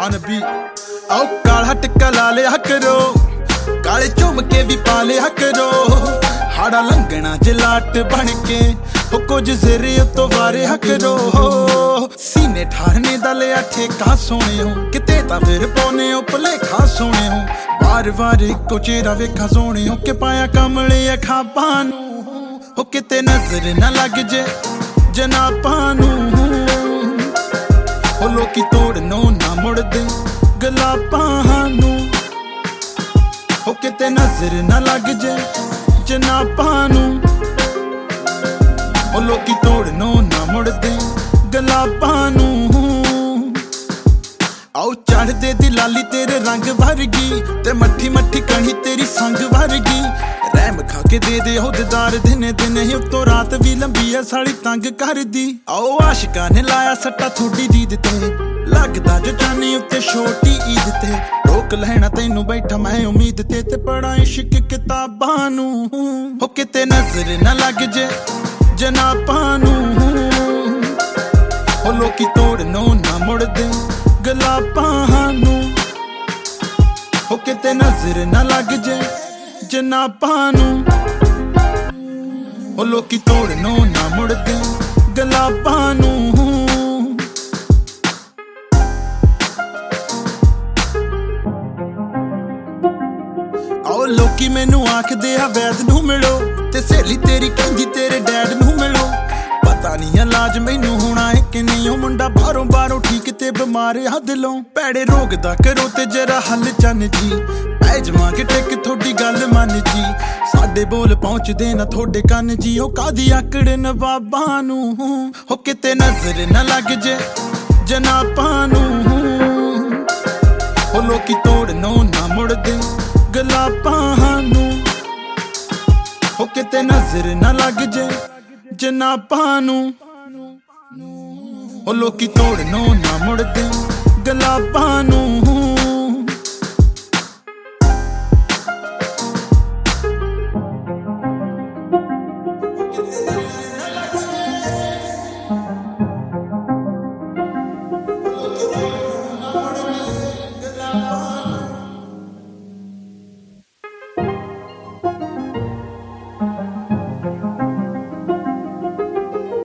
on the beat आओ काला टिक्का ला लिया करो काले झुमके भी पा लिया करो हाड़ा लंघना जलाट बन के हो कुछ सिरे तो वारे करो सीने ठारने दा लिया ठेका सोने हो किते तां फिर पौने हो भलेखा सोने हो वार वार इक्को चेहरा वेखा सोने हो के पाया कमले खाबां नूं हो किते नजर ना लग जे जनाबां नूं हो लोकी तोड़नो ना मुड़दे गलाबां नूं हो किते नजर ना लग जे जनाबां नूं हो लोकी तोड़नो ना मुड़दे गलाबां नूं आओ चढ़दे दी लाली तेरे रंग वर्गी ते मट्ठी मट्ठी कणी तेरी संग वर्गी रैम खा के दे हो दीदार दिने दिने उतो रात भी लंबी है साड़ी तंग कर दी आओ आशिका ने लाया सट्टा थोड़ी दीद ते लगदा जो जानी उत्ते छोटी ईद ते रोक लेना तैनू बैठा मैं उम्मीद ते पढ़ा इश्क किताबां नूं हो किते नजर ना लग जे जनाबां नूं हो लोकी तोड़नो ना मुड़दे गलाबां नूं हो किते नजर ना लग जे जनाबां नूं हो लोकी तोड़नो ना मुड़दे गलाबां नूं आओ लोकी मैनू आखदे आ वैद नूं मिलो ते सहेली तेरी कहंदी तेरे डैड नूं मिलो पता नहीं इलाज मैनू होना है कि नहीं ओ मुंडा बारों बारों ठीक ते बीमार आ दिलों पैड़े रोग दा करो ते जरा हल चन जी पै जमा के टेक थोड़ी गल मन जी साडे बोल पहुंचदे ना थोड़े कन जी ओ कादी आकड़ नवाबां नूं हो किते नजर ना लग जे जनाबां नूं हो लोकी तोड़नो ना मुड़दे गलाबां नूं हो किते नजर ना लग जे जनाबां नूं हो लोकी तोड़नो ना मुड़दे गलाबां नूं।